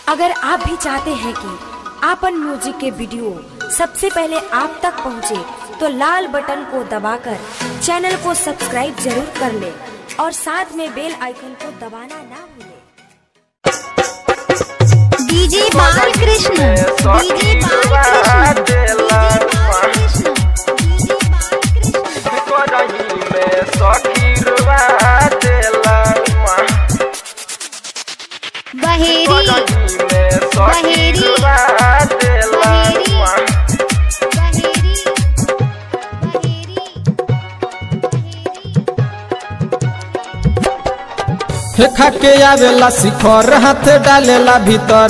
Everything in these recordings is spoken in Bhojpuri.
अगर आप भी चाहते हैं कि आपन म्यूजिक के वीडियो सबसे पहले आप तक पहुंचे, तो लाल बटन को दबाकर चैनल को सब्सक्राइब जरूर कर ले और साथ में बेल आइकन को दबाना ना भूलें। डीजे बालकृष्ण खा के आवेला शिखर हाथ डालेला भीतर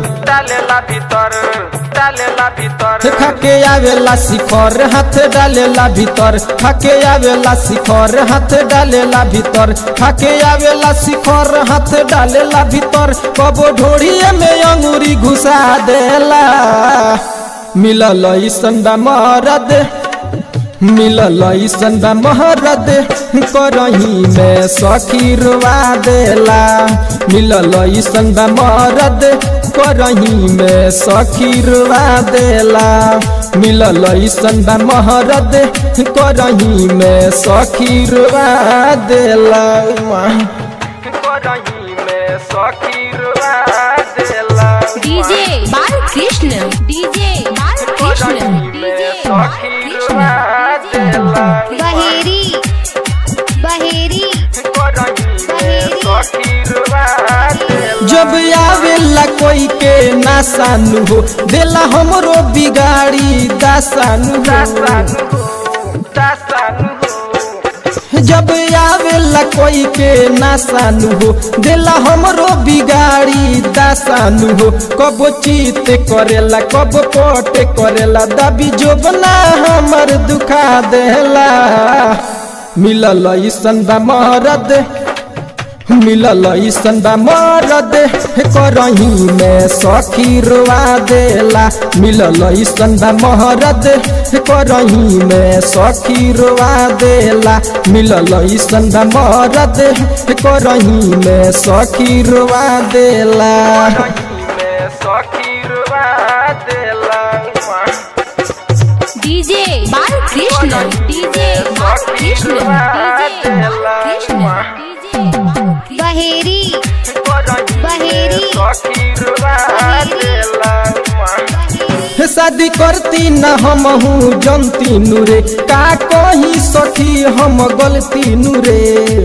खा के आवेला शिखर हाथ डालेला भीतर खा के आवेला शिखर हाथ डालेला भीतर खा के आवेला शिखर हाथ डालेला भीतर कबो ढोड़िए में अंगूरी घुसा देला। मिलल ऐसन बा मरद मिलल ऐसन बा महरद करही में सखी रुआ देला। मिलल ऐसन बा महरद करही में सखी रुआ देला। मिलल ऐसन बा महरद करही में सखी रुआ देला। करही में सखी रुआ देला। DJ Balkrishna DJ Balkrishna DJ Baheri Baheri जब आवेला कोई के नासानु हो देला हमरो बिगाड़ी दासानु जब आवेला कोई के नासानु हो देला हमरो बिगाड़ी दासानु हो कबो चीत करेला कबो पोटे करेला दबी जोबना हमर दुखा देला। मिलल ऐसन बा मरद मिलल ऐसन बा मरद करही में सखी रुआ देला। मिलल ऐसन बा महरद करही में सखी रुआ देला। मिलल ऐसन बा महरद करही में सखी रुआ देला। डीजे बालकृष्ण डीजे बालकृष्ण बहेरी बहेरी शादी करती न हम हूँ जनती नूरे का कहीं सखी हम गलती नूरे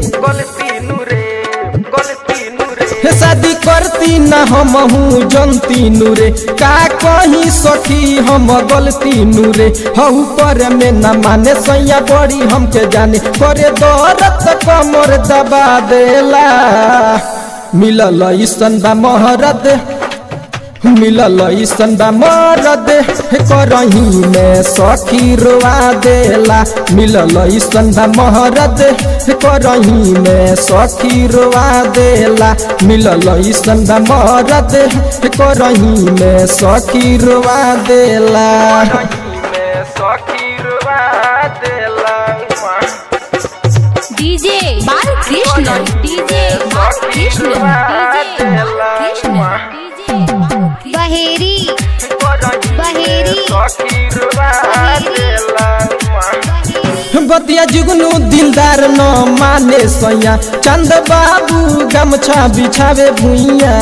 शादी करती न हम हूँ जनती नूरे का कहीं सखी हम गलती नूरे हऊ पर में न माने सैया बड़ी हमके जाने करे दौरत कमर दबा देला। मिलल ऐसन बा महरद मिलल ऐसन बा मरद करही में सखी रुआ देला। मिलल ऐसन बा महरद करही में सखी रुआ देला। मिलल ऐसन बा महरद करही में सखी रुआ देला। डीजे बालकृष्ण डीजे बालकृष्ण बहेरी बहेरी बतिया जुगनू दिलदार न माने सैया चंद बाबू गमछा बिछावे भुइया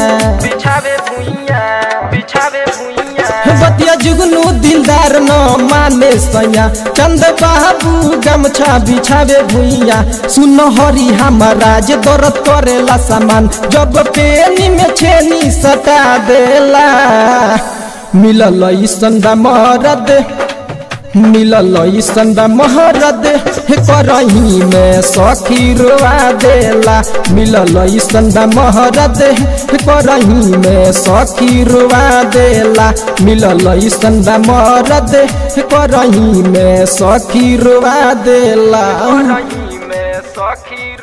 बतिया जुगनू दिलदार न माने सैया चंद बाबू गमछा बिछावे भुइया। सुन हरी हमाराज दौरत करेला सामान जब पेनी में छेनी सटा देला। मिलल ऐसन बा महरद मिलल ऐसन बा महरद करही में सखी रुआ देला। मिलल ऐसन बा महरद करही में सखी रुआ देला। मिलल ऐसन बा महरद करही में सखी रुआ देला।